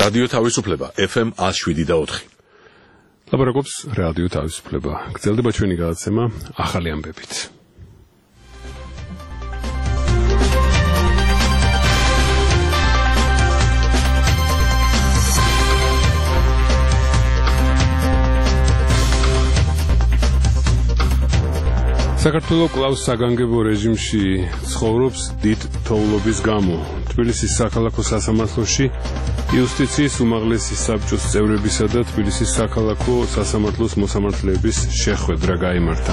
რადიო თავისუფლება FM 107.4. ლაპარაკობს რადიო თავისუფლება. გრძელდება ჩვენი გადაცემა ახალი ამბებით. საქართველოს კლავს საგანგებო რეჟიმში ცხოვრობს დიდ თოვლობის გამო. თბილისის საქალაქო სასამართლოში იუსტიციის უმაღლესი საბჭოს წევრებისა და თბილისის საქალაქო სასამართლოს მოსამართლეების შეხვედრა გაიმართა.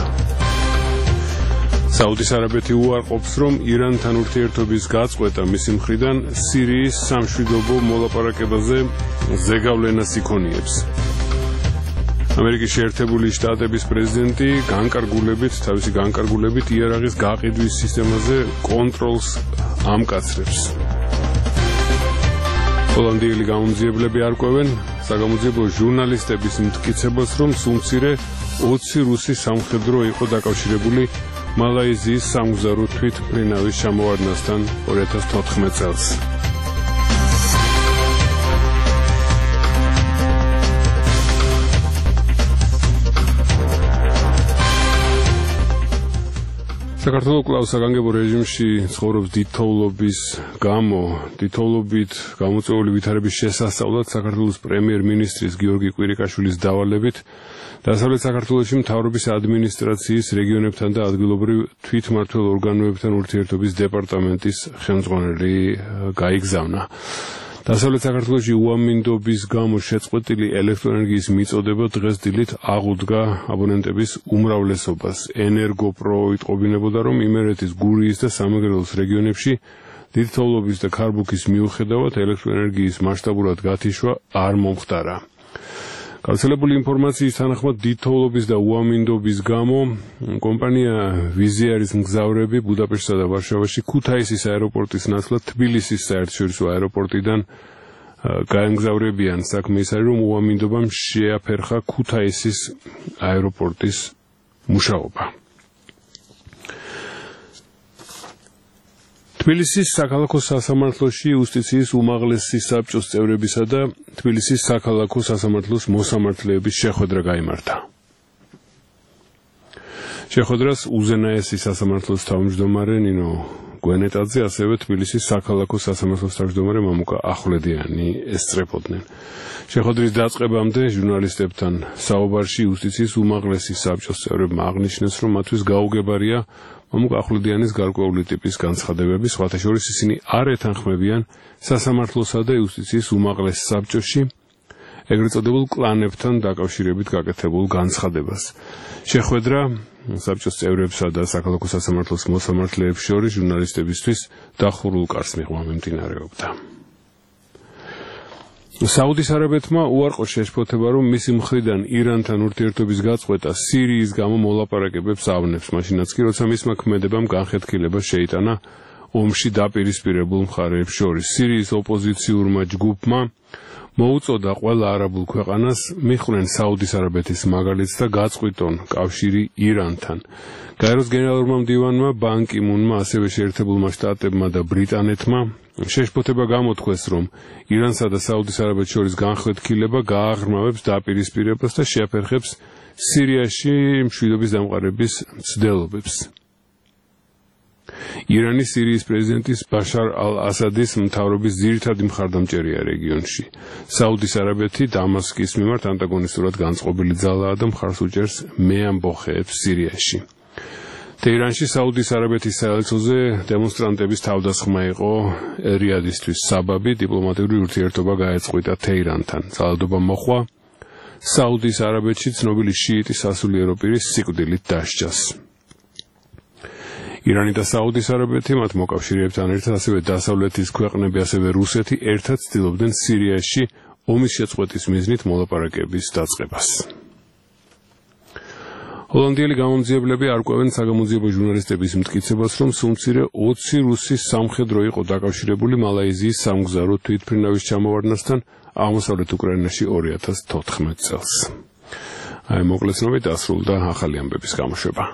საუდის არაბეთი უარყოფს, რომ ირანთან ურთიერთობის გაწყვეტა მისი მხრიდან სირიის სამშვიდობო მოლაპარაკებაზე ზეგავლენას იქონიებს. ამერიკის შეერთებული შტატების პრეზიდენტი თავისი განკარგულებით იარაღის გაყიდვის სისტემაზე კონტროლს ამკაცრებს. ჰოლანდიელი გამომძიებლები არკვევენ საგამოძიებო ჟურნალისტების მტკიცებას, რომ სულ მცირე 20 რუსი სამხედრო იყო დაკავშირებული მალაიზიის სამგზავრო თვითმფრინავის ჩამოვარდნასთან 2014 წელს. საქართველოს კლავს საგანგებო რეჟიმში ცხოვრობს დიდ თოვლობის გამო. დიდ თოვლობით გამოწვეული ვითარების შესასწავლად საქართველოს პრემიერ-მინისტრის გიორგი კვირიკაშვილის დავალებით დასავლეთ საქართველოში მთავრობის ადმინისტრაციის რეგიონებთან და ადგილობრივ თვითმმართველ ორგანოებთან ურთიერთობის დეპარტამენტის ხელმძღვანელი გაიგზავნა. დასავლეთ საქართველოში უამინდობის გამო შეწყვეტილი ელექტროენერგიის მიწოდება დღეს დილით აღუდგა აბონენტების უმრავლესობას. ენერგოპრო იტყობინებოდა, რომ იმერეთის, გურიის და სამეგრელოს რეგიონებში დიდი თოვლობის და ქარბუქის მიუხედავად ელექტროენერგიის მასშტაბურად გათიშვა არ მომხდარა. გავრცელებული ინფორმაციის თანახმად დიდ თოვლობის და უამინდობის გამო კომპანია ვიზიარის მგზავრები ბუდაპეშტსა და ვარშავაში ქუთაისის აეროპორტის ნაცვლად თბილისის საერთაშორისო აეროპორტიდან გაემგზავრებიან. საქმე ის არის, რომ უამინდობამ შეაფერხა ქუთაისის აეროპორტის მუშაობა. თბილისის საქალაქო სასამართლოში იუსტიციის უმაღლესი საბჭოს წევრებისა და თბილისის საქალაქო სასამართლოს მოსამართლეების შეხვედრა გაიმართა. შეხვედრას უზენაესი სასამართლოს თავმჯდომარე ნინო გვენეტაძე, ასევე თბილისის საქალაქო სასამართლოს თავმჯდომარე მამუკა ახვლედიანი ესწრებოდნენ. შეხვედრის დაწყებამდე ჟურნალისტებთან საუბარში იუსტიციის უმაღლესი საბჭოს წევრებმა აღნიშნეს, რომ მათთვის გაუგებარია მამუკა ახვლედიანის გარკვეული ტიპის განცხადებები, სხვათა შორის ისინი არ ეთანხმებიან სასამართლოსა და იუსტიციის უმაღლეს საბჭოში ეგრეთ წოდებულ კლანებთან დაკავშირებით გაკეთებულ განცხადებას. შეხვედრა საბჭოს წევრებსა და საქალაქო სასამართლოს მოსამართლეებს შორის ჟურნალისტებისთვის დახურულ კარს მიღმა მიმდინარეობდა. საუდის არაბეთმა უარყო შეშფოთება, რომ მისი მხრიდან ირანთან ურთიერთობის გაწყვეტა სირიის გამო მოლაპარაკებებს ავნებს, მაშინაც კი როცა მისმა ქმედებამ განხეთქილება შეიტანა ომში დაპირისპირებულ მხარეებს შორის. სირიის ოპოზიციურმა ჯგუფმა მოუწოდა ყველა არაბულ ქვეყანას მიხვდნენ საუდის არაბეთის მაგალითს და გაწყვიტონ კავშირი ირანთან. გაეროს გენერალურმა მდივანმა ბან კი მუნმა, ასევე შეერთებულმა შტატებმა და ბრიტანეთმა შეშფოთება გამოთქვეს, რომ ირანსა და საუდის არაბეთს შორის განხეთქილება გააღრმავებს დაპირისპირებას და შეაფერხებს სირიაში მშვიდობის დამყარების მცდელობებს. ირანი სირიის პრეზიდენტის ბაშარ ალ-ასადის მთავრობის ძირითადი მხარდამჭერია რეგიონში. საუდის არაბეთი დამასკის მიმართ ანტაგონისტურად განწყობილი ძალაა და მხარს უჭერს მეამბოხეებს სირიაში. თეირანში საუდის არაბეთის საელჩოზე დემონსტრანტების თავდასხმა იყო რიადისთვის საბაბი, დიპლომატიური ურთიერთობა გაეწყვიტა თეირანთან. ძალადობა მოხვა საუდის არაბეთში ცნობილი შიიტი სასულიერო პირის სიკვდილით დასჯას. ირანი და საუდის არაბეთი მათ მოკავშირეებთან ერთად, ასევე დასავლეთის ქვეყნები, ასევე რუსეთი ერთად ცდილობდნენ სირიაში ომის შეწყვეტის მიზნით მოლაპარაკების დაწყებას. ჰოლანდიელი გამომძიებლები არკვევენ საგამოძიებო ჟურნალისტების მტკიცებას, რომ სულ მცირე 20 რუსი სამხედრო იყო დაკავშირებული მალაიზიის სამგზავრო თვითმფრინავის ჩამოვარდნასთან აღმოსავლეთ უკრაინაში 2014 წელს. აი მოკლეცნობით დასრულდა ახალი ამბების გამოშვება.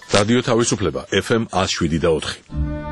რადიო თავისუფლება FM 107.4.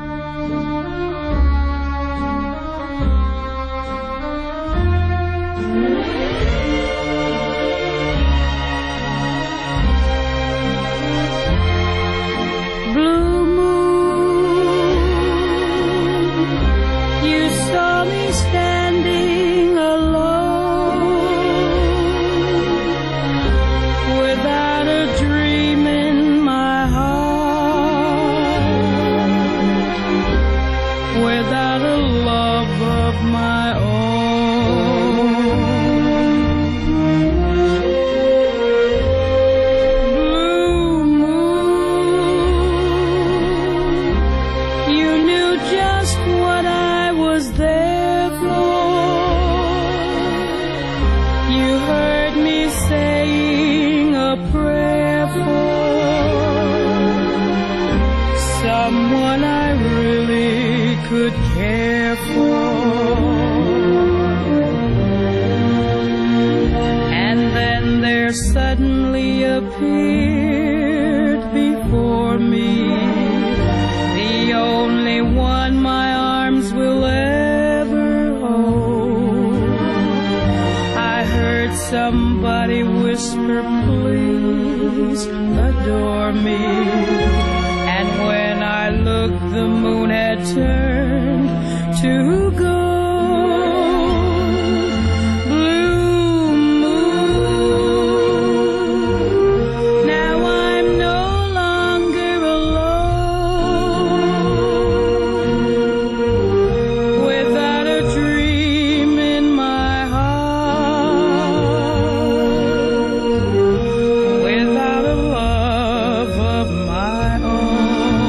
Someone I really could care for. And then there suddenly appeared before me the only one my arms will ever hold. I heard somebody whisper, please adore me. And when I looked, the moon had turned to gold. Blue moon, now I'm no longer alone, without a dream in my heart, without a love of my own.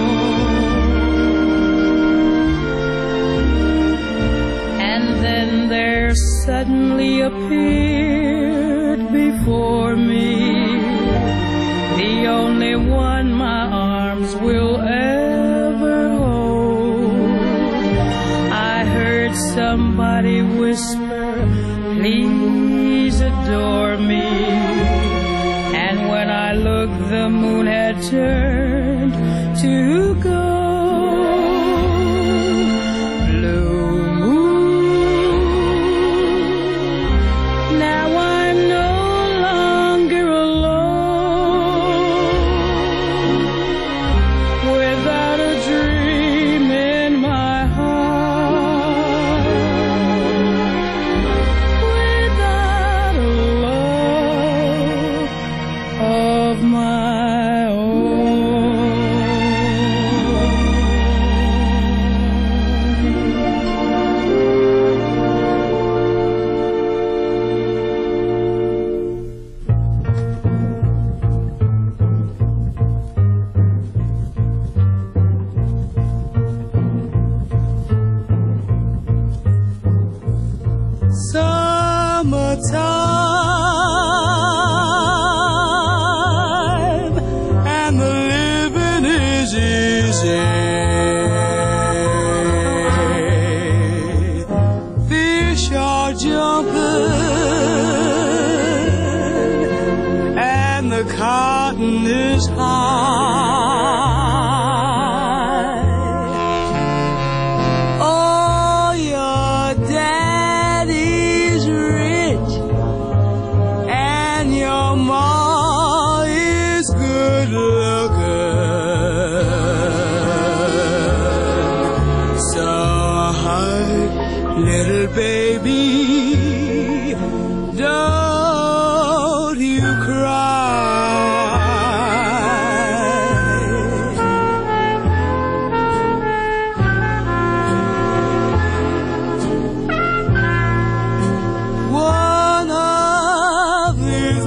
Suddenly appeared before me the only one my arms will ever hold. I heard somebody whisper, please adore me. And when I looked, the moon had turned to gold. Summertime, and the living is easy. Fish are jumping, and the cotton is high. Oh, your daddy's rich, and your ma is good looking. So hush, little baby, don't you cry. One of these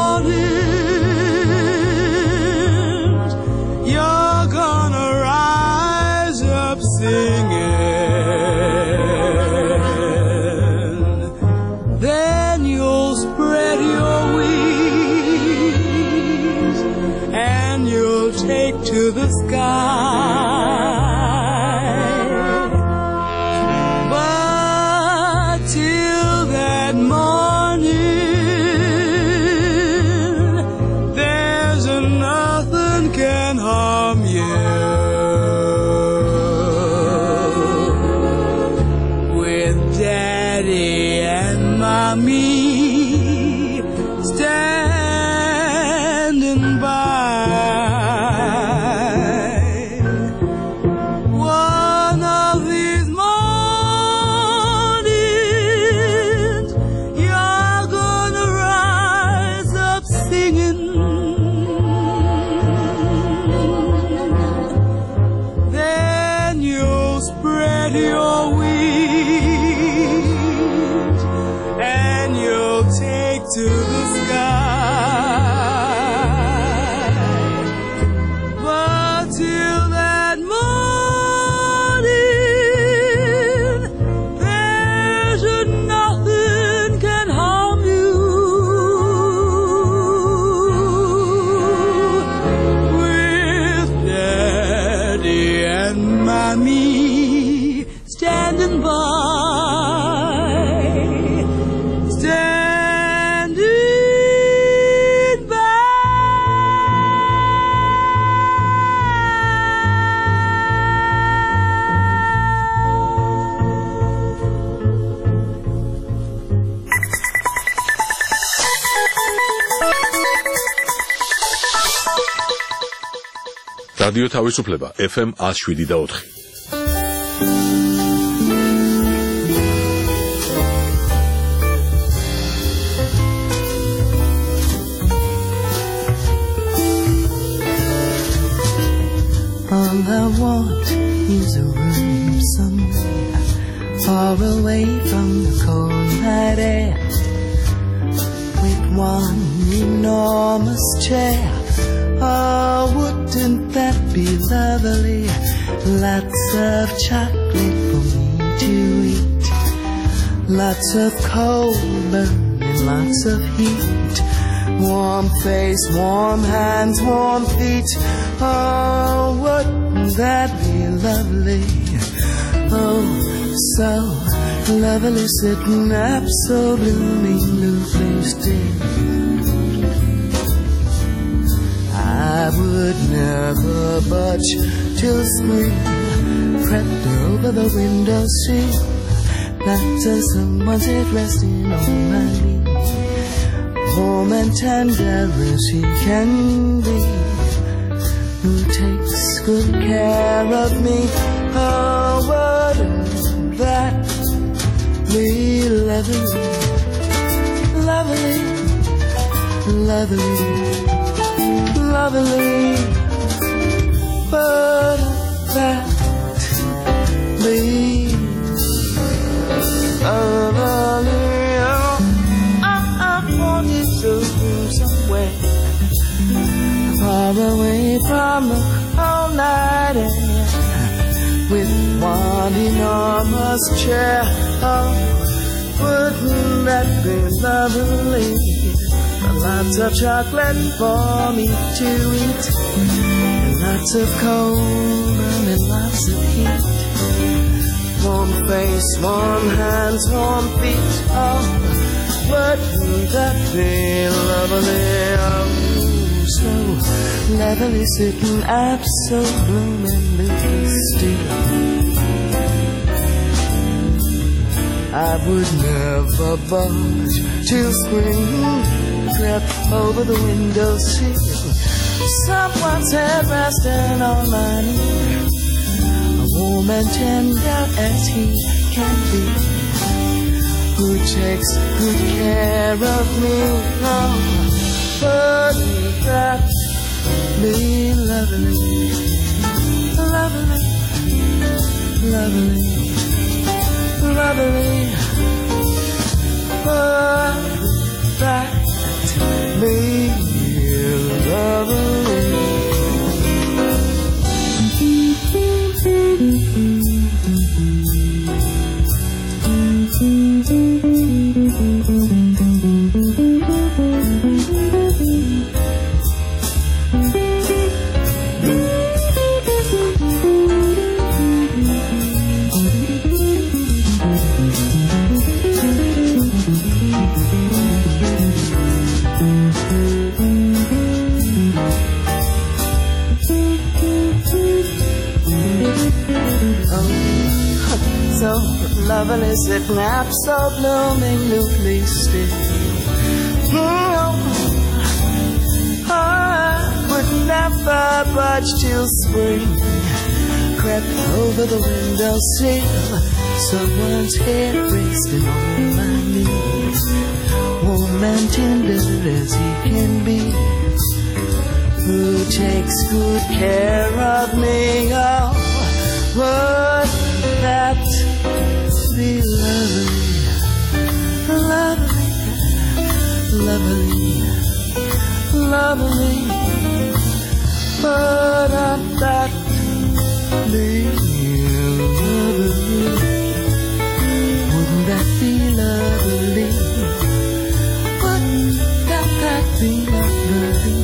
mornings, you're gonna rise up singing. Then you'll spread your wings and you'll take to the sky. But till that morning, there's nothing can harm you. With Daddy and Mommy standing by, one of these mornings you're gonna rise up singing. Then you'll spread your wings and you'll take to the sky. But till that morning, there's nothing can harm you. With Daddy and Mommy standing by, standing by. რადიო თავისუფლება FM 107.4. All I want is a room somewhere far away from the cold night air, with one enormous chair. Oh, wouldn't that be lovely? Lots of chocolate for me to eat, lots of coal burning, lots of heat, warm face, warm hands, warm feet. Oh, wouldn't that be lovely? Oh, so lovely, sitting up so bloomingly still. I would never budge till spring crept over the window sill, not till someone's head resting on my knee, warm and tender as he can be, who takes good care of me. Oh, wouldn't that be lovely, lovely, lovely, lovely? Wouldn't that be lovely? I wanted to go somewhere far away from the cold night air, with one enormous chair. Oh, wouldn't that be lovely? Lots of chocolate for me to eat, and lots of cold and lots of heat, warm face, warm hands, warm feet. Oh, wouldn't that be lovely? Oh, so lovely, sitting up so bloomingly still. I would never budge till spring crept over the windowsill, someone's head resting on my knee, warm and tender as he can be, who takes good care of me. Oh, wouldn't that be lovely, lovely, lovely, lovely? Wouldn't that be lovely? So lovely, sitting up, so blooming, loosely still. I would never budge till spring crept over the windowsill. Someone's head resting on my knees, warm and tender as he can be, who takes good care of me. Oh, would that be lovely, lovely, lovely, lovely? Would that be lovely? Wouldn't that be lovely? Wouldn't that be lovely?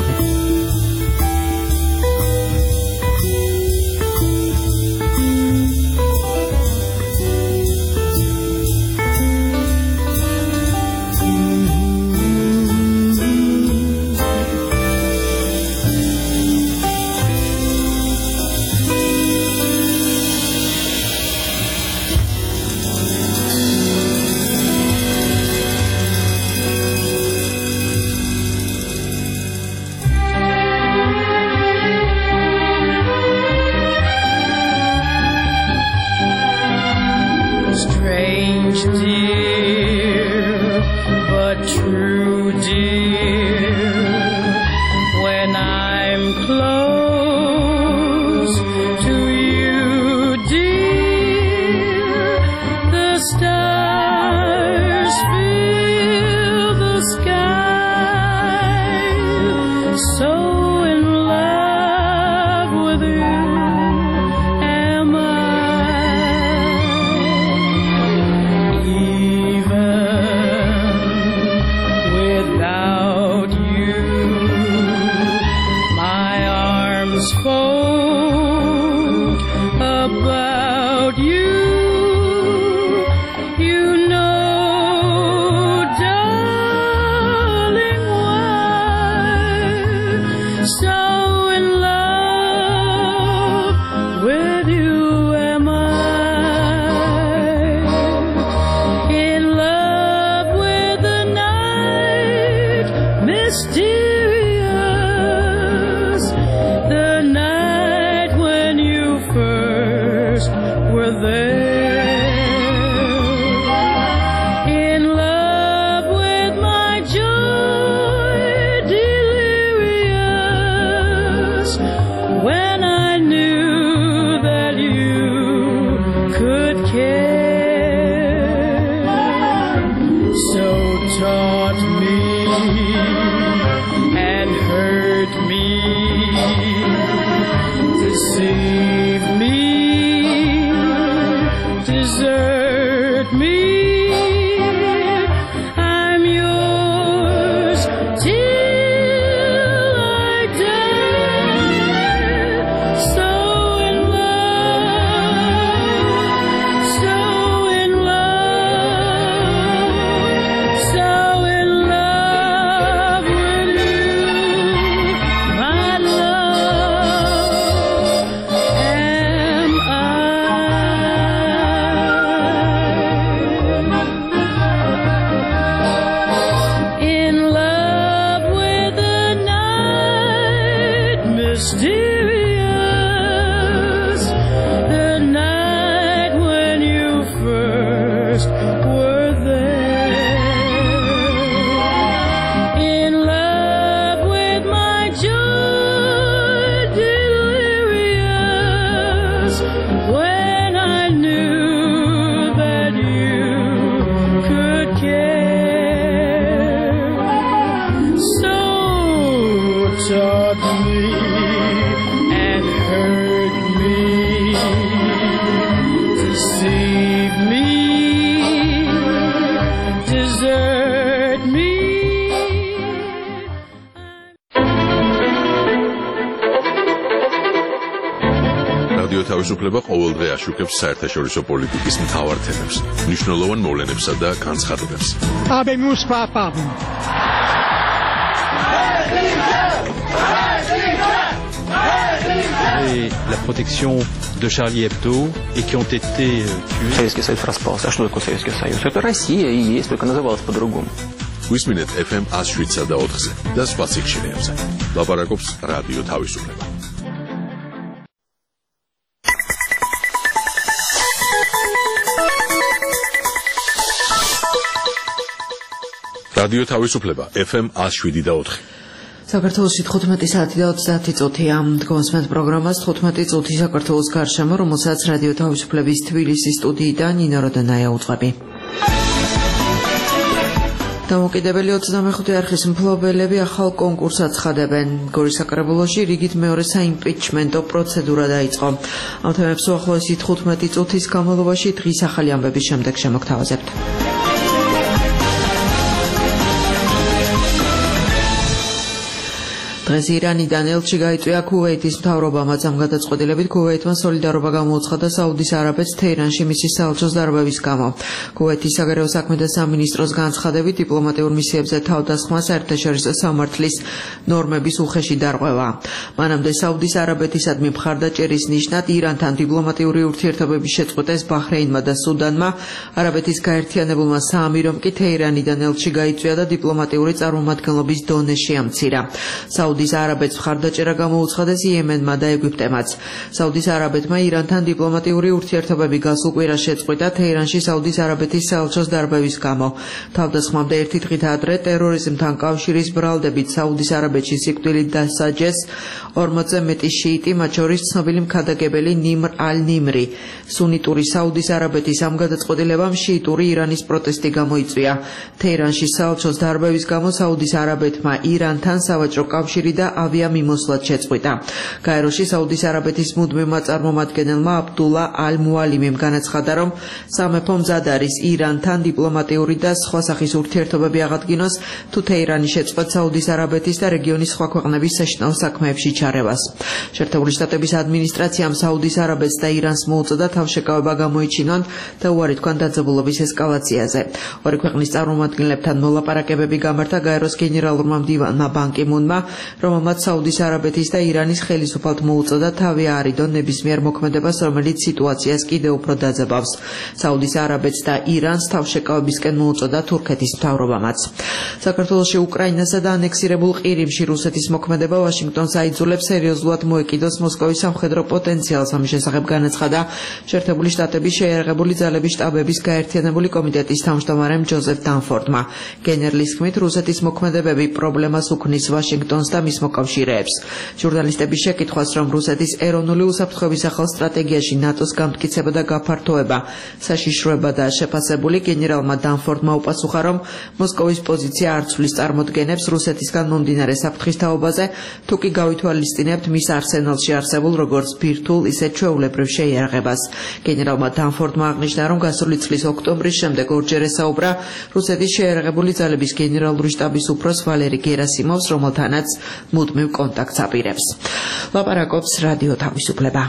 თავისუფლება ყოველდღე აშუქებს საერთაშორისო პოლიტიკის მთავარ თემებს, მნიშვნელოვან მოვლენებსა და განცხადებებს. Habemos papá. la protection de Charlie Hebdo et qui ont été tués. Советский Союз распался. А что такое Советский Союз? Это Россия и есть, только называлась по-другому. გვისმინეთ FM 107 და 4-ზე და სხვა სიხშირეებზე. ლაპარაკობს რადიო თავისუფლება. რადიო თავისუფლება FM 107 და 4. საქართველოში 15 საათი და 30 წუთია. დგომსმენთ პროგრამას 15 წუთი საქართველოს გარშემო, რომელსაც რადიო თავისუფლების თბილისის სტუდიიდან ნინო როდანაია უძღვები. დამოუკიდებელი 25 არხის მფლობელები ახალ კონკურსს აცხადებენ. გორის საკრებულოში რიგით მეორე საიმპიჩმენტო პროცედურა დაიწყო. ამ თემებს უახლოესი 15 წუთის განმავლობაში დღის ახალი ამბების შემდეგ შემოგთავაზებთ. დღეს ირანიდან ელჩი გაიწვია ქუვეითის მთავრობამ. ამ გადაწყვეტილებით ქუვეითმა სოლიდარობა გამოუცხადა საუდის არაბეთს თეირანში მისი საელჩოს დარბევის გამო. ქუვეითის საგარეო საქმეთა სამინისტროს განცხადებით დიპლომატიურ მისიებზე თავდასხმა საერთაშორისო სამართლის ნორმების უხეში დარღვევა. მანამდე საუდის არაბეთისადმი მხარდაჭერის ნიშნად ირანთან დიპლომატიური ურთიერთობების შეწყვეტეს ბაჰრეინმა და სუდანმა. არაბეთის გაერთიანებულმა საამირომ კი თეირანიდან ელჩი გაიწვია და დიპლომატიური წარმომადგენლობის დონე შეამცირა. საუდის არაბეთს მხარდაჭერა გამოუცხადეს იემენმა და ეგვიპტემაც. საუდის არაბეთმა ირანთან დიპლომატიური ურთიერთობები გასულ კვირას შეწყვიტა თეირანში საუდის არაბეთის საელჩოს დარბევის გამო. თავდასხმამდე ერთი დღით ადრე ტერორიზმთან კავშირის ბრალდებით საუდის არაბეთში სიკვდილით დასაჯეს 40-ზე მეტი შიიტი, მათ შორის ცნობილი მქადაგებელი ნიმრ ალ-ნიმრი. სუნიტური საუდის არაბეთის ამ გადაწყვეტილებამ შიიტური ირანის პროტესტი გამოიწვია. თეირანში საელჩოს დარბევის გამო საუდის არაბეთმა ირანთან სავაჭრო კავშირი და ავიამიმოსვლად შეწყვიტა. გაეროში საუდის არაბეთის მუდმივმა წარმომადგენელმა აბდულა ალ-მუალიმიმ განაცხადა, რომ სამეფო მზად არის ირანთან დიპლომატიური და სხვა სახის ურთიერთობები აღადგინოს, თუ თეირანი შეწყვეტს საუდის არაბეთის და რეგიონის სხვა ქვეყნების საშინაო საქმეებში ჩარევას. შეერთებული შტატების ადმინისტრაციამ საუდის არაბეთს და ირანს მოუწოდა თავშეკავება გამოიჩინონ და უარი თქვან დაძაბულობის ესკალაციაზე. ორი ქვეყნის წარმომადგენლებთან მოლაპარაკებები გამართა გაეროს გენერალურმა მდივანმა ბან კი მუნმა, რომელმაც საუდის არაბეთის და ირანის ხელისუფალთ მოუწოდა თავი აარიდონ ნებისმიერ მოქმედებას, რომელიც სიტუაციას კიდევ უფრო დაძაბავს. საუდის არაბეთს და ირანს თავშეკავებისკენ მოუწოდა თურქეთის მთავრობამაც. საქართველოში უკრაინასა და ანექსირებულ ყირიმში რუსეთის მოქმედება ვაშინგტონს აიძულებს სერიოზულად მოეკიდოს მოსკოვის სამხედრო პოტენციალს. ამის შესახებ განაცხადა შეერთებული შტატების შეიარაღებული ძალების შტაბების გაერთიანებული კომიტეტის თავმჯდომარემ ჯოზეფ დანფორდმა. გენერლის თქმით, რუსეთის მოქმედებები პრობლემას უქმნის ვაშინგტონს და მის მოკავშირეებს. ჟურნალისტების შეკითხვას, რომ რუსეთის ეროვნული უსაფრთხოების ახალ სტრატეგიაში ნატოს გამტკიცება და გაფართოება საშიშროებადაა შეფასებული, გენერალმა დანფორდმა უპასუხა, რომ მოსკოვის პოზიცია არ ცვლის წარმოდგენებს რუსეთისგან მომდინარე საფრთხის თაობაზე, თუ კი გავითვალისწინებთ მის არსენალში არსებულ როგორც ბირთვულ, ისე ჩვეულებრივ შეიარაღებას. გენერალმა დანფორდმა აღნიშნა, რომ გასული წლის ოქტომბრის შემდეგ ორჯერ ესაუბრა რუსეთის შეიარაღებული ძალების გენერალური შტაბის უფროს ვალერი გერასიმოვს, რომელთანაც მუდმივ კონტაქტს აპირებს. ლაპარაკობს რადიო თავისუფლება.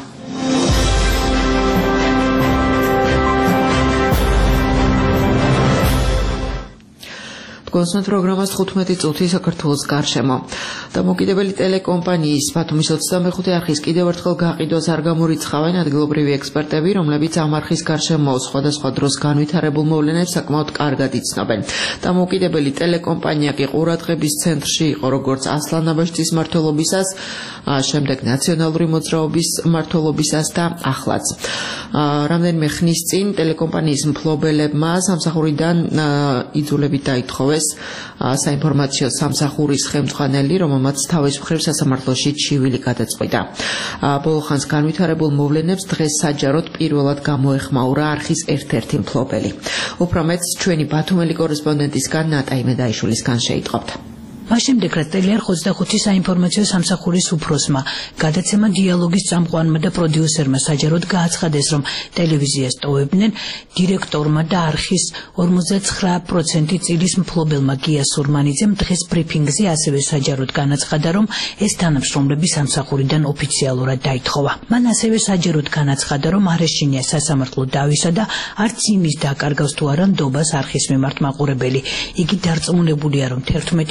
კონსულტ პროგრამას 15 წუთი საქართველოს გარშემო. დამოუკიდებელი ტელეკომპანიის ბათუმის 25 არხის კიდევ ერთხელ გაყიდვას არ გამორიცხავენ ადგილობრივი ექსპერტები, რომლებიც ამ არხის გარშემო სხვადასხვა დროს განვითარებულ მოვლენებს საკმაოდ კარგად იცნობენ. დამოუკიდებელი ტელეკომპანია კი ყურადღების ცენტრში იყო როგორც ასლან აბაშიძის მმართველობისას, შემდეგ ნაციონალური მოძრაობის მმართველობისას და ახლაც. რამდენიმე ხნის წინ ტელეკომპანიის მფლობელებმა სამსახურიდან იძულებით დაითხოვეს საინფორმაციო სამსახურის ხელმძღვანელი, რომელმაც თავის მხრივ სასამართლოში ჩივილი გადაწყვიტა. ბოლო ხანს განვითარებულ მოვლენებს დღეს საჯაროდ პირველად გამოეხმაურა არხის ერთ-ერთი მფლობელი. უფრო მეტს ჩვენი ბათუმელი კორესპონდენტისგან ნატა იმედაიშვილისგან შეიტყობთ. მას შემდეგ რაც ტელეარხ 25 საინფორმაციო სამსახურის უფროსმა გადაცემა დიალოგის წამყვანმა და პროდიუსერმა საჯაროდ გააცხადეს, რომ ტელევიზიას ტოვებდნენ, დირექტორმა და არხის 59% წილის მფლობელმა გია სურმანიძემ დღეს ბრიფინგზე ასევე საჯაროდ განაცხადა, რომ ეს თანამშრომლები სამსახურიდან ოფიციალურად დაითხოვა. მან ასევე საჯაროდ განაცხადა, რომ არ ეშინია სასამართლო დავისა და არც იმის დაკარგავს თუ არა ნდობას არხის მიმართ მაყურებელი. იგი დარწმუნებულია, რომ 11 იანვარს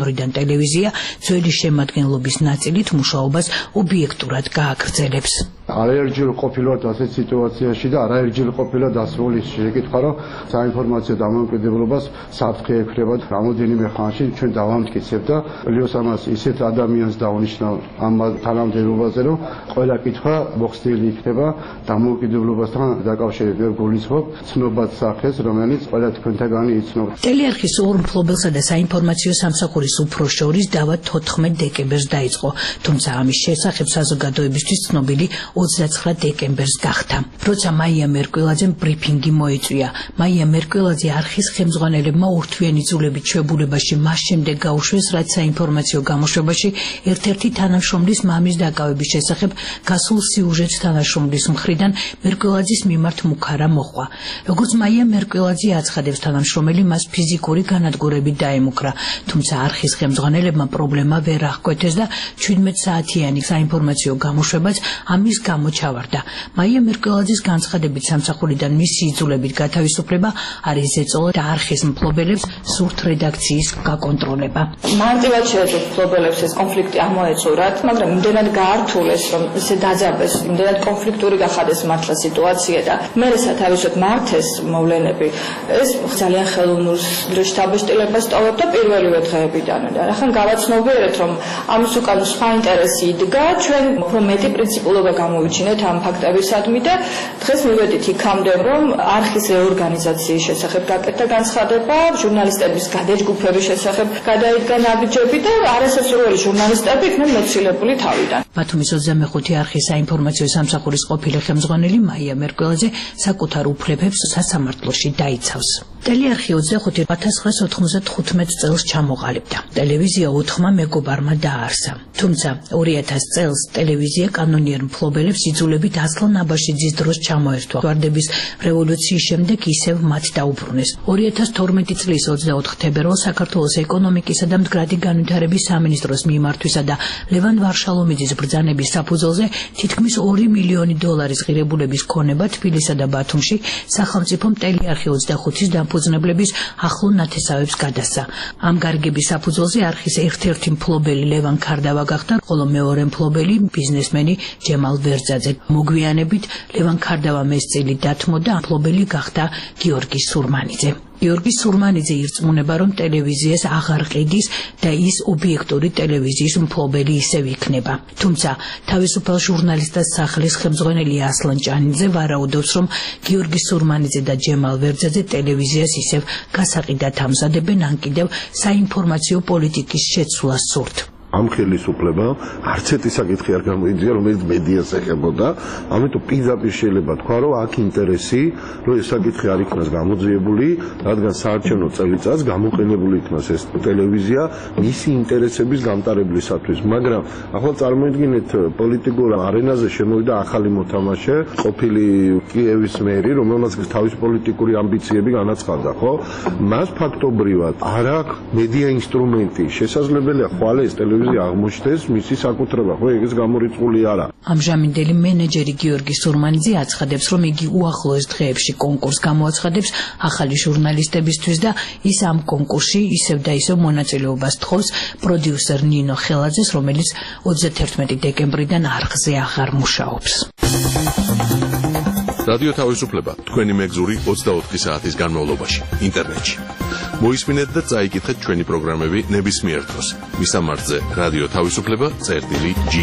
იანვრიდან ტელევიზია ძველი შემადგენლობის ნაწილით მუშაობას ობიექტურად გააგრძელებს. არაერთხელ ყოფილვართ ასეთ სიტუაციაში და არაერთხელ ყოფილა დასრული შეკითხვა, რომ საინფორმაციო დამოუკიდებლობას საფრთხე ექნება. რამოდენიმე ხანში ჩვენ დავამტკიცებთ და პლიუს ამას ისეთ ადამიანს დავნიშნავ ამ თანამდებობაზე, რომ ყველა კითხვა მოხსნილი იქნება დამოუკიდებლობასთან დაკავშირებით. გულისხმობ ცნობად სახეს, რომელიც ყველა თქვენთაგანი იცნობთ. ტელეარხის ორ მფლობელსა და საინფორმაციო სამსახურის უფროს შორის დავა 14 დეკემბერს დაიწყო, თუმცა ამის შესახებ საზოგადოებისთვის ცნობილი 29 დეკემბერს გახდა. როცა მაია მერკველაძემ ბრიფინგი მოიწვია, მაია მერკველაძე არხის ხელმძღვანელებმა ურთვიანი იძულებით ჩვეულებაში მას შემდეგ გაუშვეს, რაც საინფორმაციო გამოშვებაში ერთ-ერთი თანამშრომლის მამის დაკავების შესახებ გასულ სიუჟეტს თანამშრომლის მხრიდან მერკველაძის მიმართ მუქარა მოყვა. როგორც მაია მერკველაძე აცხადებს, თანამშრომელი მას ფიზიკური განადგურებით დაემუქრა, თუმცა არხის ხელმძღვანელებმა პრობლემა ვერ აღკვეთეს და 17 საათიანი საინფორმაციო გამოშვებაც ამის გამო ჩავარდა. მაია მერკველაძის განცხადებით სამსახურიდან მისი იძულებით გათავისუფლება არის ზეწოლა და არხის მფლობელებს სურთ რედაქციის გაკონტროლება. მარტივად შეეძლო მფლობელებს ეს კონფლიქტი ამოეწურათ, მაგრამ იმდენად გაართულეს, რომ ისე დაძაბეს, იმდენად კონფლიქტური გახადეს მართლა სიტუაცია და მე სათავისოდ მართეს მოვლენები. ეს ძალიან ხელოვნურს დროშ დაბეჭდილებას ტოვებდა პირველივე დღეებიდან და ახლა გავაცნობიერეთ, რომ ამის უკან სხვა ინტერესი იდგა, ჩვენ უფრო მეტი პრინციპულობა გამოვიჩინეთ ამ ფაქტებისადმი და დღეს მივედით იქამდე, რომ არხის რეორგანიზაციის შესახებ გაკეთდა განცხადება, ჟურნალისტების გადაჯგუფების შესახებ გადაიდგა ნაბიჯები და არასასურველი ჟურნალისტები იქნენ მოცილებული თავიდან. ბათუმის 25 არხის საინფორმაციო სამსახურის ყოფილი ხელმძღვანელი მაია მერკველაძე საკუთარ უფლებებს სასამართლოში დაიცავს. ტელეარხი 25/1995 წელს ჩამოყალიბდა. ტელევიზია 4 მეგობარმა დააარსა. თუმცა 2000 წელს ტელევიზია კანონიერ მფლობელებს იძულებით ასლან აბაშიძის დროს ჩამოერთვა. ვარდების რევოლუციის შემდეგ ისევ მათ დაუბრუნეს. 2012 წლის 24 თებერვალს საქართველოს ეკონომიკისა და მდგრადი განვითარების სამინისტროს მიმართვისა და ლევან ვარშალომიძის ბრძანების საფუძველზე თითქმის 2 მილიონი დოლარის ღირებულების ქონება თბილისსა და ბათუმში სახელმწიფომ ტელეარხი 25-ის დამფუძნებლების ახლო ნათესავებს გადასცა. ამ გარიგების საფუძველზე არხის ერთ-ერთი მფლობელი ლევან ქარდავა გახდა, ხოლო მეორე მფლობელი ბიზნესმენი ჯემალ ვერძაძე. მოგვიანებით ლევან ქარდავა მესწილი დათმო და მფლობელი გახდა გიორგი სურმანიძე. გიორგი სურმანიძე ირწმუნება, რომ ტელევიზიას აღარ ყიდის და ის ობიექტური ტელევიზიის მფლობელი ისევ იქნება. თუმცა თავისუფალ ჟურნალისტას სახლის ხელმძღვანელი ასლან ჭანიძე ვარაუდობს, რომ გიორგი სურმანიძე და ჯემალ ვერძაძე ტელევიზიას ისევ გასაყიდად ამზადებენ, ან კიდევ საინფორმაციო პოლიტიკის შეცვლას სურთ. ამ ხელისუფლება არც ერთი საკითხი არ გამოიძია, რომელიც მედიას ეხებოდა, ამიტომ პირდაპირ შეიძლება თქვა, რომ აქ ინტერესი, რომ ეს საკითხი არ იქნას გამოძიებული, რადგან საარჩევნო წელიწადს გამოყენებული იქნას ეს ტელევიზია მისი ინტერესების გამტარებლისათვის. მაგრამ ახლა წარმოიდგინეთ, პოლიტიკურ არენაზე შემოვიდა ახალი მოთამაშე, ყოფილი კიევის მერი, რომელმაც თავისი პოლიტიკური ამბიციები განაცხადა, ხო? მას ფაქტობრივად არ აქვს მედია ინსტრუმენტი. შესაძლებელია ხვალე ეს ტელევიზია აღმოჩნდეს მისი საკუთრება, ხო, ეგეც გამორიცხული არა. ამჟამინდელი მენეჯერი გიორგი სურმანიძე აცხადებს, რომ იგი უახლოეს დღეებში კონკურსს გამოაცხადებს ახალი ჟურნალისტებისთვის და ის ამ კონკურსში ისევ და ისევ მონაწილეობას თხოვს პროდიუსერ ნინო ხელაძეს, რომელიც 31 დეკემბრიდან არხზე აღარ მუშაობს. რადიო თავისუფლება თქვენი მეგზური 24 საათის განმავლობაში ინტერნეტში. მოისმინეთ და წაიკითხეთ ჩვენი პროგრამები ნებისმიერ დროს. მისამართზე რადიო თავისუფლება.ge.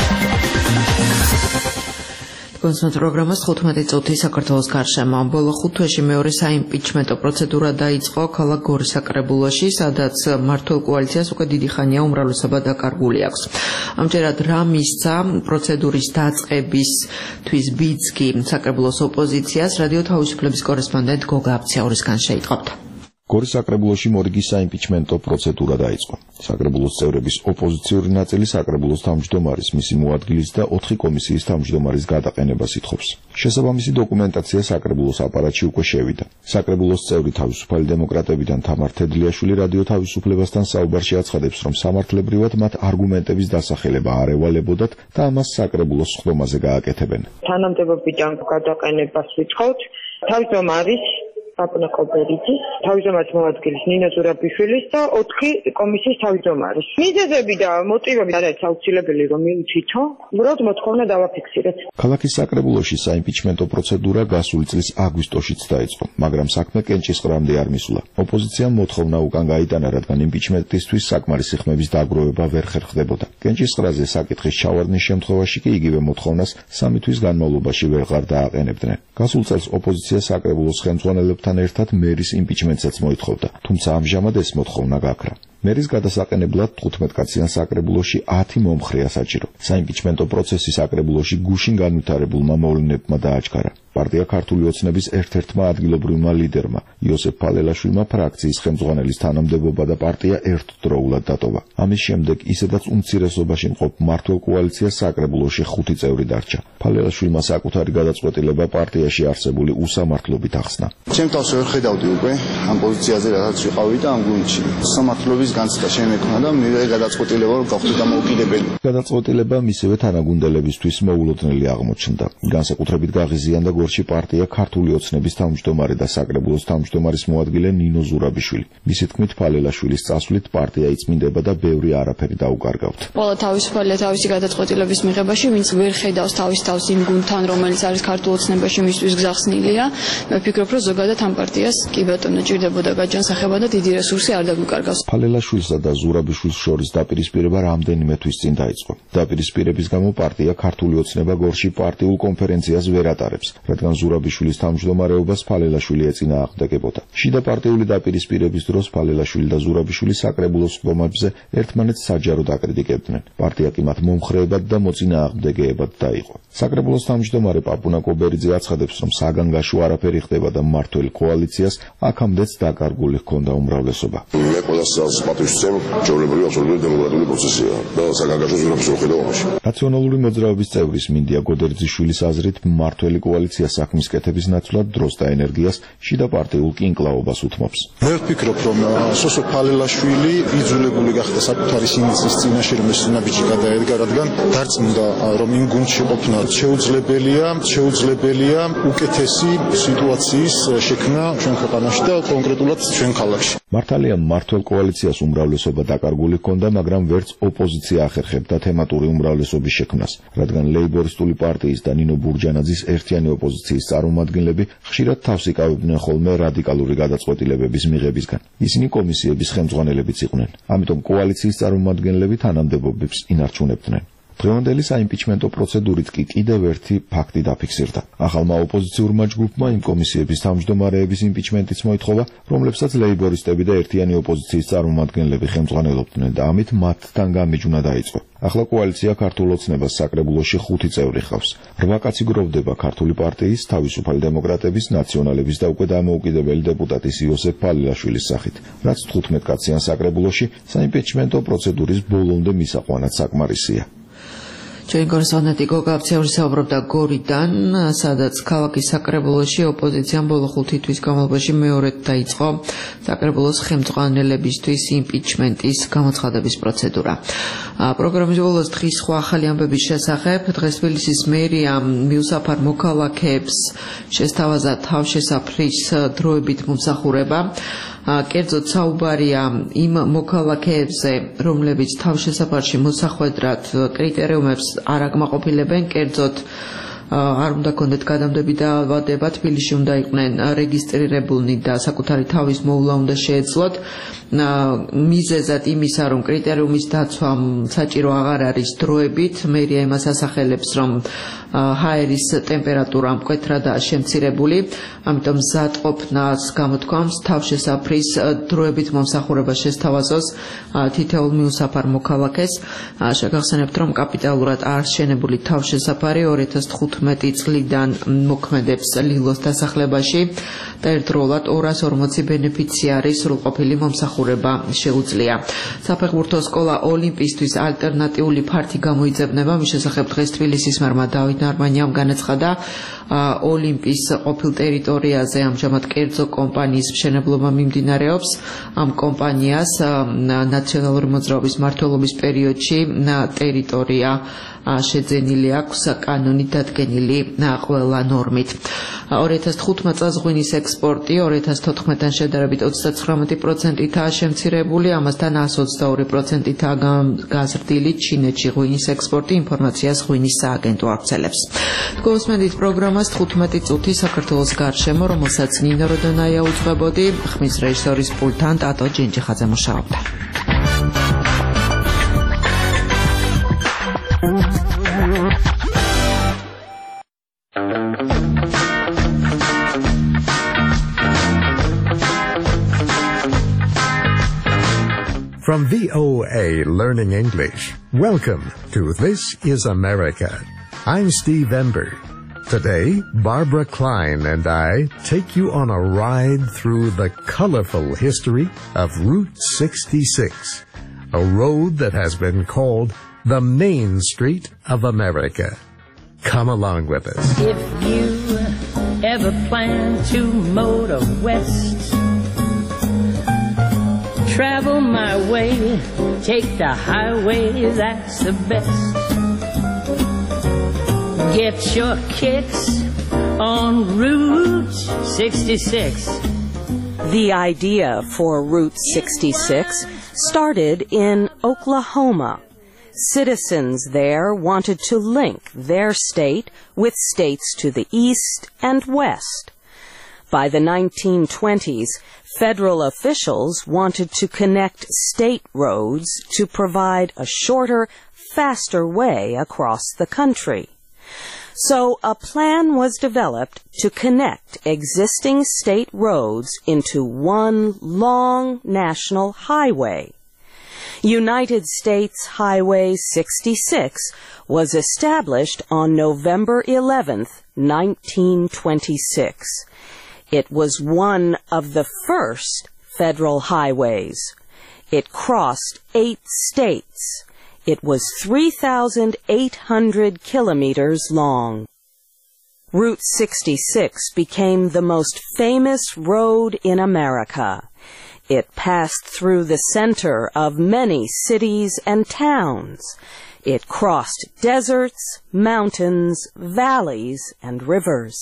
კონსულტ პროგრამას 15 წუთი საქართველოს გარშემო. ბოლო 5 თვეში მეორე საიმპიჩმენტო პროცედურა დაიწყო ქალაქ გორის საკრებულოში, სადაც მმართველ კოალიციას უკვე დიდი ხანია უმრავლესობა დაკარგული აქვს. ამჯერად რა მისცა პროცედურის დაწყებისთვის ბიძგი საკრებულოს ოპოზიციას, რადიო თავისუფლების კორესპონდენტ გოგა აბციაურისგან შეიტყობთ. გორის საკრებულოში მორიგის საიმპიჩმენტო პროცედურა დაიწყო. საკრებულოს წევრების ოპოზიციური ნაწილი საკრებულოს თავმჯდომარის, მისი მოადგილის და 4 კომისიის თავმჯდომარის გადაყენებას ითხოვს. შესაბამისი დოკუმენტაცია საკრებულოს აპარატში უკვე შევიდა. საკრებულოს წევრი თავისუფალი დემოკრატებიდან თამარ თედლიაშვილი რადიო თავისუფლებასთან საუბარში აცხადებს, რომ სამართლებრივად მათ არგუმენტების დასახელება არ ევალებოდათ და ამას საკრებულოს სხდომაზე გააკეთებენ. თანამდებობიდან გადაყენებას ვითხოვთ. თავმჯდომარის პაპუნა კობერიძის, თავმჯდომარის მოადგილის ნინო ზურაბიშვილის და 4 კომისიის თავმჯდომარის. მიზეზები და მოტივები არის აუცილებელი რომ მივიცითო, უბრალოდ მოთხოვნა დავაფიქსირეთ. ქალაქის საკრებულოში საიმპიჩმენტო პროცედურა გასული წლის აგვისტოშიც დაიწყო, მაგრამ საქმე კენჭისყრამდე არ მისულა. ოპოზიციამ მოთხოვნა უკან გაიტანა, რადგან იმპიჩმენტისთვის საკმარისი ხმების დაგროვება ვერ ხერხდებოდა. კენჭისყრაზე საკითხის ჩავარდნის შემთხვევაში კი იგივე მოთხოვნას 3 თვის განმავლობაში ვეღარ დააყენებდნენ. გასულ წელს ოპოზიცია საკრებულოს ხელმძღვანელებთან ერთად მერის იმპიჩმენტსაც მოითხოვდა, თუმცა ამჟამად ეს მოთხოვნა გაქრა. მერის გადასაყენებლად 15 კაციან საკრებულოში 10 მომხრეა საჭირო. საიმპიჩმენტო პროცესი საკრებულოში გუშინ განვითარებულმა მოვლენებმა დააჩქარა. პარტია ქართული ოცნების ერთ-ერთმა ადგილობრივმა ლიდერმა იოსებ ფალელაშვილმა ფრაქციის ხელმძღვანელის თანამდებობა და პარტია ერთდროულად დატოვა. ამის შემდეგ ისედაც უმცირესობაში მყოფ მართლ კოალიციას საკრებულოში 5 წევრი დარჩა. ფალელაშვილმა საკუთარი გადაწყვეტილება პარტიაში არსებული უსამართლობით ახსნა. ჩემ თავს ვერ ხედავდი უკვე ამ პოზიციაზე რაღაც ვიყავი და ამ გუნდში. სამართლობის განცდა შემექნა და მე გადაწყვეტილება რომ გავხდი დამოუკიდებელი. გადაწყვეტილება მისივე თანაგუნდელებისთვის მოულოდნელი აღმოჩნდა. განსაკუთრებით გაღიზიანდა გორში პარტია ქართული ოცნების თავმჯდომარე და საკრებულოს თავმჯდომარის მოადგილე ნინო ზურაბიშვილი. მისი თქმით, ფალელაშვილის წასვლით პარტია იწმინდება და ბევრი არაფერი დაუკარგავთ. ყველა თავისუფალია თავისი გადაწყვეტილების მიღებაში, ვინც ვერ ხედავს თავის თავს იმ გუნდთან, რომელიც არის ქართულ ოცნებაში მისთვის გზახსნილია. მე ვფიქრობ, რომ ზოგადად ამ პარტიას კი ბატონო ჭირდებოდა გაჯანსაღება და დიდი რესურსი არ დაგვიკარგავს. ფალელაშვილსა და ზურაბიშვილს შორის დაპირისპირება რამდენიმე თვის წინ დაიწყო. დაპირისპირების გამო პარტია ქართული ოცნება გორში პარტიულ კონფერენციას ვერ ატარებს, რადგან ზურაბიშვილის თავმჯდომარეობას ფალელაშვილი ეწინააღმდეგებოდა. შიდა პარტიული დაპირისპირების დროს ფალელაშვილი და ზურაბიშვილი საკრებულოს მდგომარეობაზე ერთმანეთს საჯაროდ აკრიტიკებდნენ. პარტია კი მათ მომხრეებად და მოწინააღმდეგეებად დაიყო. საკრებულოს თავმჯდომარე პაპუნა კობერიძე აცხადებს, რომ საგანგაშო არაფერი ხდება და მმართველ კოალიციას აქამდეც დაკარგული ჰქონდა უმრავლესობა. მე ყველას პატივს ვცემ, ჩვეულებრივი აბსოლუტური დემოკრატიული პროცესია და საგანგაშოს ვერ ვხედავ ამაში. რაციონალური მოძრაობის წევრის მინდია გოდერძიშვილის აზრით, მმართველი კოალიცია საქმის კეთების ნაცვლად დროს და ენერგიას შიდა პარტიულ კინკლაობას უთმობს. მე ვფიქრობ, რომ სოსო ფალელაშვილი იძულებული გახდა საკუთარი სინდისის წინაშე რომ ეს ნაბიჯი გადაედგა, რადგან დარწმუნდა, რომ იმ გუნდში ყოფნა შეუძლებელია უკეთესი სიტუაციის შექმნა ჩვენ ქვეყანაში და კონკრეტულად ჩვენ ქალაქში. მართალია მმართველ კოალიციას უმრავლესობა დაკარგული ჰქონდა, მაგრამ ვერც ოპოზიცია ახერხებდა თემატური უმრავლესობის შექმნას, რადგან ლეიბორისტული პარტიის და ნინო ბურჯანაძის ერთიანი ოპოზიციის წარმომადგენლები ხშირად თავს იკავებდნენ ხოლმე რადიკალური გადაწყვეტილებების მიღებისგან. ისინი კომისიების ხელმძღვანელებიც იყვნენ, ამიტომ კოალიციის წარმომადგენლები თანამდებობებს ინარჩუნებდნენ. დღევანდელი საიმპიჩმენტო პროცედურით კი კიდევ ერთი ფაქტი დაფიქსირდა. ახალმა ოპოზიციურმა ჯგუფმა იმ კომისიების თავმჯდომარეების იმპიჩმენტიც მოითხოვა, რომლებსაც ლეიბორისტები და ერთიანი ოპოზიციის წარმომადგენლები ხელმძღვანელობდნენ და ამით მათთან გამიჯვნა დაიწყო. ახლა კოალიცია ქართულ ოცნებას საკრებულოში 5 წევრი ჰყავს. 8 კაცი გროვდება ქართული პარტიის, თავისუფალი დემოკრატების, ნაციონალების და უკვე დამოუკიდებელი დეპუტატის იოსებ ფალელაშვილის სახით. რაც 15 კაციან საკრებულოში საიმპიჩმენტო პროცედურის ბოლომდე მისაყვანად საკმარისია. ჩვენი კორესპონდენტი გოგა აბცეური საუბრობდა გორიდან, სადაც ქალაქის საკრებულოში ოპოზიციამ ბოლო 5 თვის განმავლობაში მეორედ დაიწყო საკრებულოს ხელმძღვანელებისთვის იმპიჩმენტის გამოცხადების პროცედურა. პროგრამის ბოლოს დღის სხვა ახალი ამბების შესახებ დღეს თბილისის მერია მიუსაფარ მოქალაქეებს შესთავაზა თავშესაფრის დროებით მომსახურება. კერძოდ საუბარია იმ მოქალაქეებზე, რომლებიც თავშესაფარში მოსახვედრად კრიტერიუმებს არ აკმაყოფილებენ, კერძოდ არ უნდა კონდეთ გადამდები და ავადება, თბილისში უნდა იყვნენ რეგისტრირებულნი და საკუთარი თავის მოვლა უნდა შეეძლოთ. მიზეზად იმისა, რომ კრიტერიუმის დაცვა საჭირო აღარ არის დროებით, მერია იმას ასახელებს, რომ ჰაერის ტემპერატურა მკვეთრადაა შემცირებული, ამიტომ მზადყოფნას გამოთქვამს თავშესაფრის დროებით მომსახურება შესთავაზოს თითოეულ მიუსაფარ მოქალაქეს. შეგახსენებთ, რომ კაპიტალურად არშენებული თავშესაფარი 2015 წლიდან მოქმედებს ლილოს დასახლებაში და ერთდროულად 240 ბენეფიციარის სრულყოფილი მომსახურება შეუძლია. საფეხბურთო სკოლა ოლიმპისთვის ალტერნატიული ფართი გამოიძებნება. მის შესახებ დღეს თბილისის მერმა დავით ნარმანიამ განაცხადა, ოლიმპის ყოფილ ტერიტორიაზე ამჟამად კერძო კომპანიის მშენებლობა მიმდინარეობს. ამ კომპანიას ნაციონალური მოძრაობის მმართველობის პერიოდში ტერიტორია შეძენილი აქვს კანონით დადგენილი ყველა ნორმით. 2015 წელს ღვინის ექსპორტი 2014-თან შედარებით 39%-ითაა შემცირებული, ამასთან 122%-ითაა გაზრდილი ჩინეთში ღვინის ექსპორტი, ინფორმაციას ღვინის სააგენტო ავრცელებს. გოსმენდით პროგრამას 15 წუთი საქართველოს გარშემო, რომელსაც ნინო როდონაია უძღვებოდი, ხმის რეჟისორის პულტთან ტატო ჯინჯიხაძე მუშაობდა. From VOA Learning English, welcome to This is America. I'm Steve Ember. Today, Barbara Klein and I take you on a ride through the colorful history of Route 66, a road that has been called the Main Street of America. Come along with us. If you ever plan to motor west, travel my way, take the highway, that's the best. Get your kicks on Route 66. The idea for Route 66 started in Oklahoma. Citizens there wanted to link their state with states to the east and west. By the 1920s, federal officials wanted to connect state roads to provide a shorter, faster way across the country. So a plan was developed to connect existing state roads into one long national highway. United States Highway 66 was established on November 11th, 1926. It was one of the first federal highways. It crossed 8 states. It was 3,800 kilometers long. Route 66 became the most famous road in America. It passed through the center of many cities and towns. It crossed deserts, mountains, valleys, and rivers.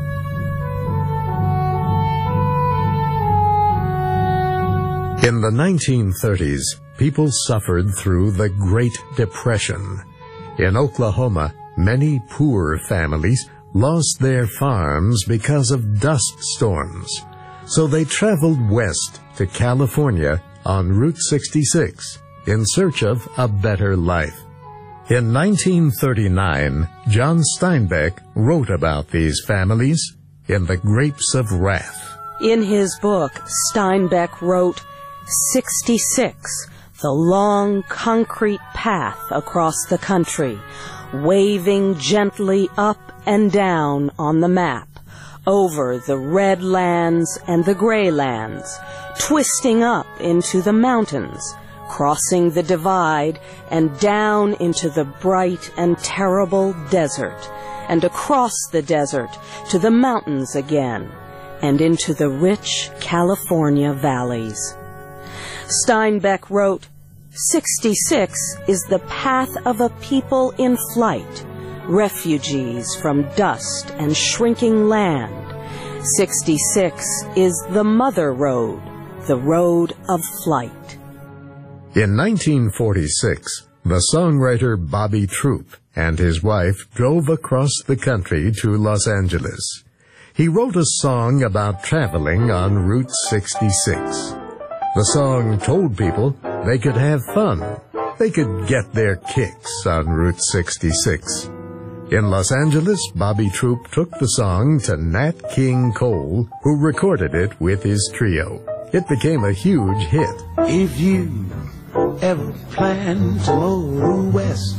In the 1930s, people suffered through the Great Depression. In Oklahoma, many poor families lost their farms because of dust storms. So they traveled west to California on Route 66 in search of a better life. In 1939, John Steinbeck wrote about these families in The Grapes of Wrath. In his book, Steinbeck wrote, 66, the long concrete path across the country, waving gently up and down on the map, over the red lands and the gray lands, twisting up into the mountains, crossing the divide and down into the bright and terrible desert, and across the desert to the mountains again, and into the rich California valleys. Steinbeck wrote, 66 is the path of a people in flight, refugees from dust and shrinking land. 66 is the mother road, the road of flight. In 1946, the songwriter Bobby Troup and his wife drove across the country to Los Angeles. He wrote a song about traveling on Route 66. The song told people they could have fun. They could get their kicks on Route 66. In Los Angeles, Bobby Troup took the song to Nat King Cole, who recorded it with his trio. It became a huge hit. If you ever plan to motor west,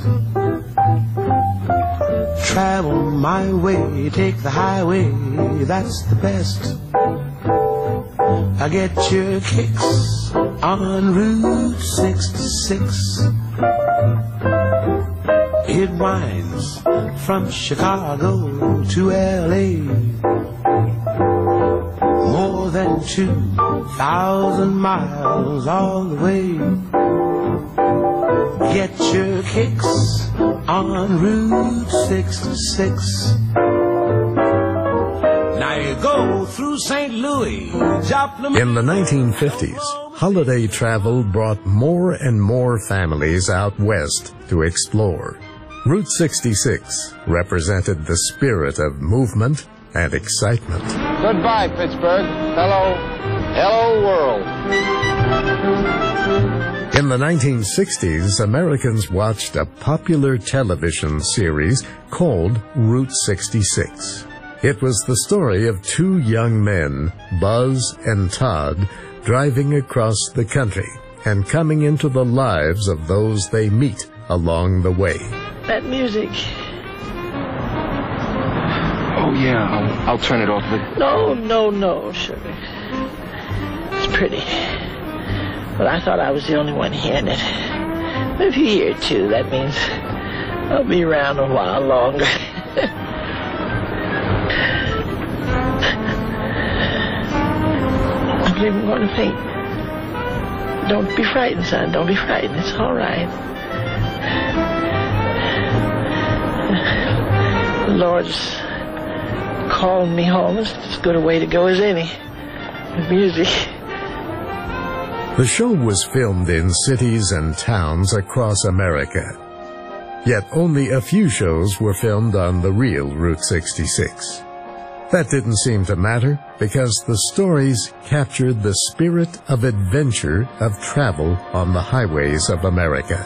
travel my way, take the highway, that's the best. I get your kicks on Route 66. It winds from Chicago to LA, more than 2,000 miles all the way. Get your kicks on Route 66. Now you go through St. Louis, Joplin. In the 1950s, holiday travel brought more and more families out west to explore. Route 66 represented the spirit of movement and excitement. Goodbye, Pittsburgh. Hello, world. In the 1960s, Americans watched a popular television series called Route 66. It was the story of two young men, Buzz and Todd, driving across the country and coming into the lives of those they meet along the way. That music. Oh, yeah, I'll turn it off. No, sugar. It's pretty. But I thought I was the only one hearing it. But if you hear it too, that means I'll be around a while longer. I believe I'm going to faint. Don't be frightened, son. Don't be frightened. It's all right. The Lord's calling me home. It's as good a way to go as any. With music. The show was filmed in cities and towns across America. Yet only a few shows were filmed on the real Route 66. That didn't seem to matter because the stories captured the spirit of adventure of travel on the highways of America.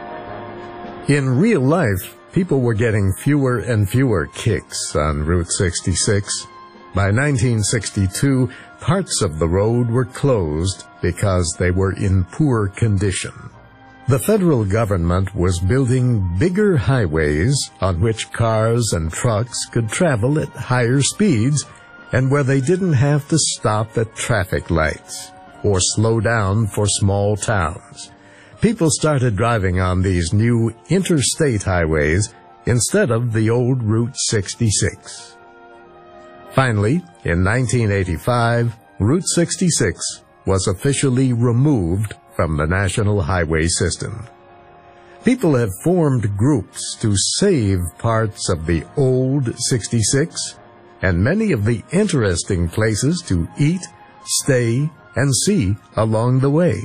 In real life, people were getting fewer and fewer kicks on Route 66. By 1962, parts of the road were closed because they were in poor condition. The federal government was building bigger highways on which cars and trucks could travel at higher speeds and where they didn't have to stop at traffic lights or slow down for small towns. People started driving on these new interstate highways instead of the old Route 66. Finally, in 1985, Route 66 was officially removed from the national highway system. People have formed groups to save parts of the old 66 and many of the interesting places to eat, stay, and see along the way.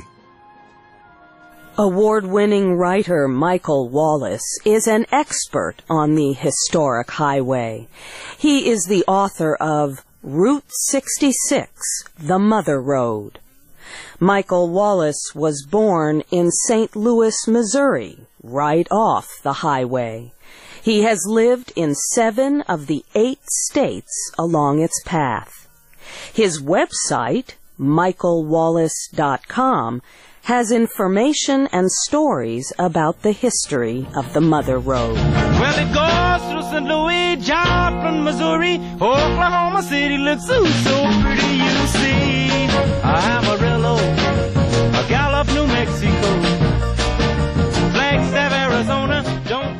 Award-winning writer Michael Wallace is an expert on the historic highway. He is the author of Route 66, The Mother Road. Michael Wallace was born in St. Louis, Missouri, right off the highway. He has lived in 7 of the 8 states along its path. His website, michaelwallace.com, has information and stories about the history of the Mother Road. Well, it goes through St. Louis, Joplin, Missouri, Oklahoma City looks so pretty, you see. Amarillo, Gallup, New Mexico, Flagstaff, Arizona, don't...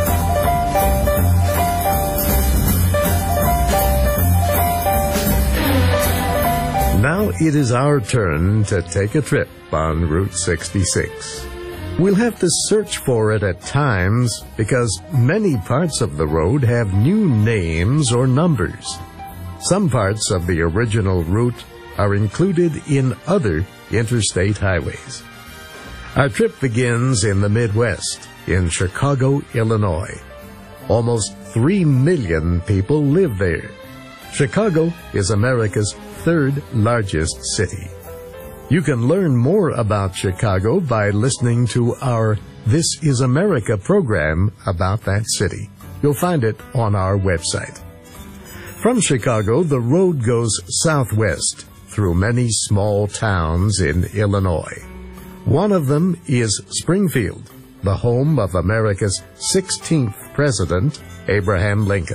Now it is our turn to take a trip on Route 66. We'll have to search for it at times because many parts of the road have new names or numbers. Some parts of the original route are included in other interstate highways. Our trip begins in the Midwest, in Chicago, Illinois. Almost 3 million people live there. Chicago is America's 3rd largest city. You can learn more about Chicago by listening to our This is America program about that city. You'll find it on our website. From Chicago, the road goes southwest through many small towns in Illinois. One of them is Springfield, the home of America's 16th president, Abraham Lincoln.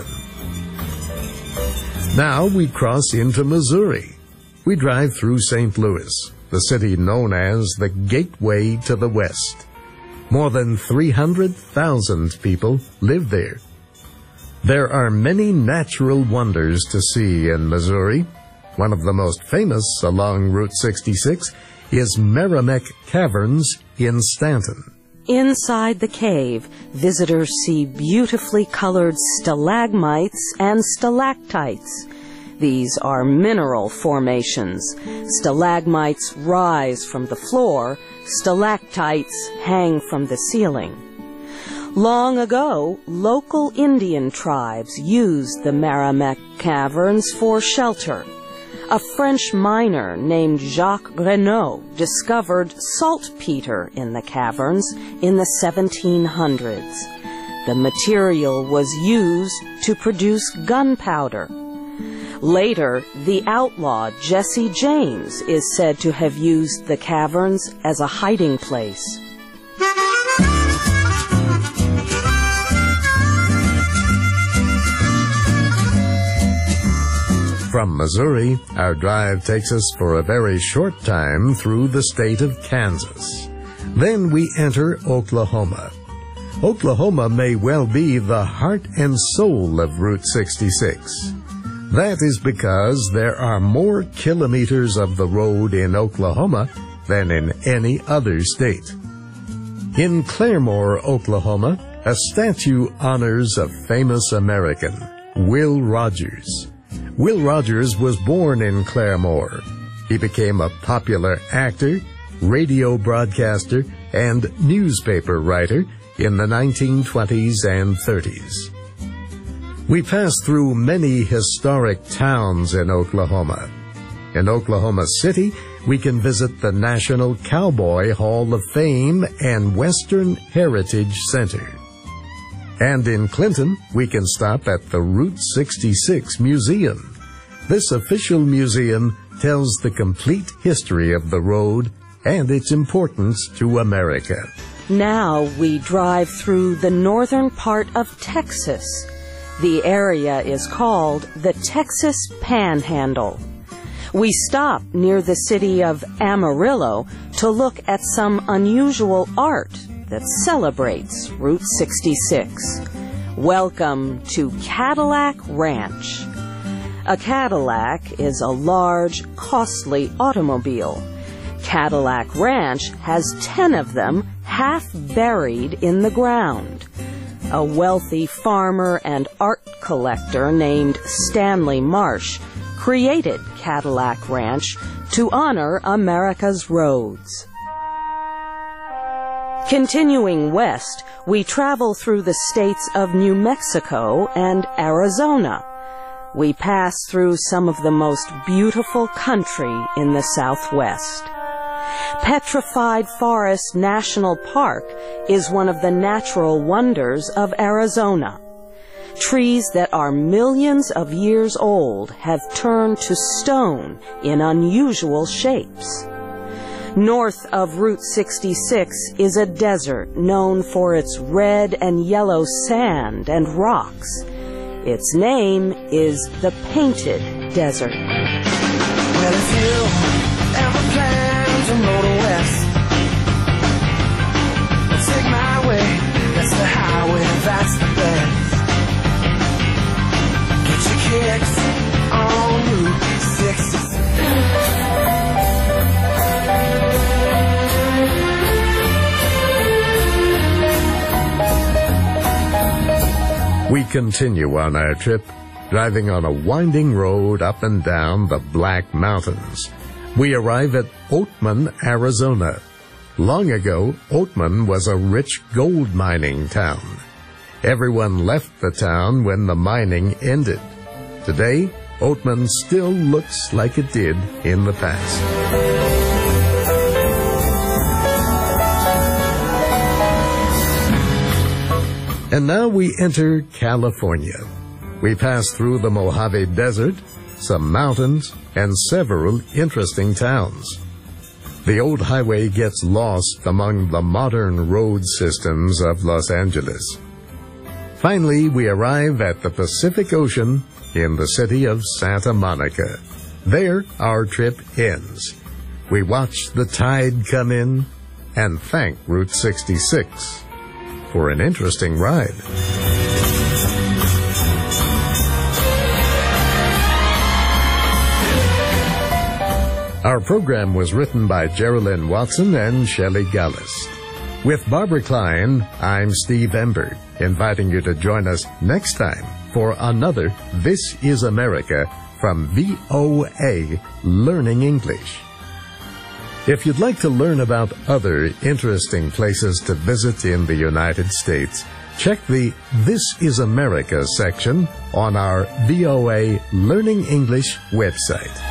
Now we cross into Missouri. We drive through St. Louis, the city known as the Gateway to the West. More than 300,000 people live there. There are many natural wonders to see in Missouri. One of the most famous along Route 66 is Meramec Caverns in Stanton. Inside the cave, visitors see beautifully colored stalagmites and stalactites. These are mineral formations. Stalagmites rise from the floor, stalactites hang from the ceiling. Long ago, local Indian tribes used the Meramec caverns for shelter. A French miner named Jacques Renaud discovered saltpeter in the caverns in the 1700s. The material was used to produce gunpowder. Later, the outlaw Jesse James is said to have used the caverns as a hiding place. From Missouri, our drive takes us for a very short time through the state of Kansas. Then we enter Oklahoma. Oklahoma may well be the heart and soul of Route 66. That is because there are more kilometers of the road in Oklahoma than in any other state. In Claremore, Oklahoma, a statue honors a famous American, Will Rogers. Will Rogers was born in Claremore. He became a popular actor, radio broadcaster, and newspaper writer in the 1920s and 30s. We pass through many historic towns in Oklahoma. In Oklahoma City, we can visit the National Cowboy Hall of Fame and Western Heritage Center. And in Clinton, we can stop at the Route 66 Museum. This official museum tells the complete history of the road and its importance to America. Now we drive through the northern part of Texas. The area is called the Texas Panhandle. We stop near the city of Amarillo to look at some unusual art that celebrates Route 66. Welcome to Cadillac Ranch. A Cadillac is a large, costly automobile. Cadillac Ranch has 10 of them half buried in the ground. A wealthy farmer and art collector named Stanley Marsh created Cadillac Ranch to honor America's roads. Continuing west, we travel through the states of New Mexico and Arizona. We pass through some of the most beautiful country in the Southwest. Petrified Forest National Park is one of the natural wonders of Arizona. Trees that are millions of years old have turned to stone in unusual shapes. North of Route 66 is a desert known for its red and yellow sand and rocks. Its name is the Painted Desert. Well, if you ever plan to motor west, take my way, that's the highway, that's the best. Get your kicks on Route 66. We continue on our trip, driving on a winding road up and down the Black Mountains. We arrive at Oatman, Arizona. Long ago, Oatman was a rich gold mining town. Everyone left the town when the mining ended. Today, Oatman still looks like it did in the past. And now we enter California. We pass through the Mojave Desert, some mountains, and several interesting towns. The old highway gets lost among the modern road systems of Los Angeles. Finally, we arrive at the Pacific Ocean in the city of Santa Monica. There, our trip ends. We watch the tide come in and thank Route 66 for an interesting ride. Our program was written by Geraldine Watson and Shelley Gallist. With Barbara Klein, I'm Steve Ember, inviting you to join us next time for another This is America from VOA Learning English. If you'd like to learn about other interesting places to visit in the United States, check the This is America section on our VOA Learning English website.